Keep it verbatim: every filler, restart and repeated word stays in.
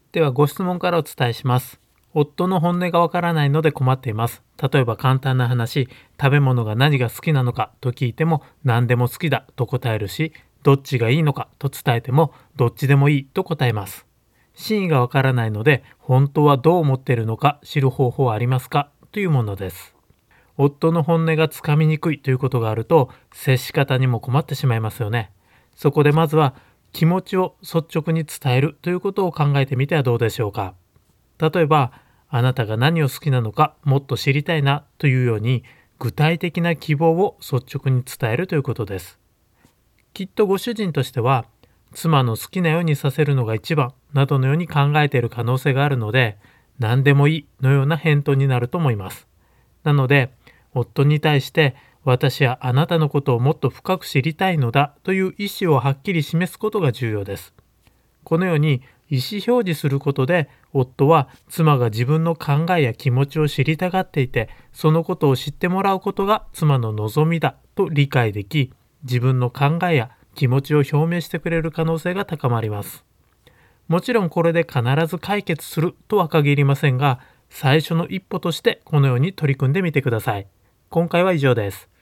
ではご質問からお伝えします。夫の本音がわからないので困っています。例えば簡単な話、食べ物が何が好きなのかと聞いても何でも好きだと答えるし、どっちがいいのかと伝えてもどっちでもいいと答えます。真意がわからないので本当はどう思っているのか知る方法はありますかというものです。夫の本音がつかみにくいということがあると接し方にも困ってしまいますよね。そこでまずは気持ちを率直に伝えるということを考えてみてはどうでしょうか。例えば、あなたが何を好きなのかもっと知りたいなというように具体的な希望を率直に伝えるということです。きっとご主人としては妻の好きなようにさせるのが一番などのように考えている可能性があるので、何でもいいのような返答になると思います。なので、夫に対して私はあなたのことをもっと深く知りたいのだという意思をはっきり示すことが重要です。このように意思表示することで、夫は妻が自分の考えや気持ちを知りたがっていて、そのことを知ってもらうことが妻の望みだと理解でき、自分の考えや気持ちを表明してくれる可能性が高まります。もちろんこれで必ず解決するとは限りませんが、最初の一歩としてこのように取り組んでみてください。今回は以上です。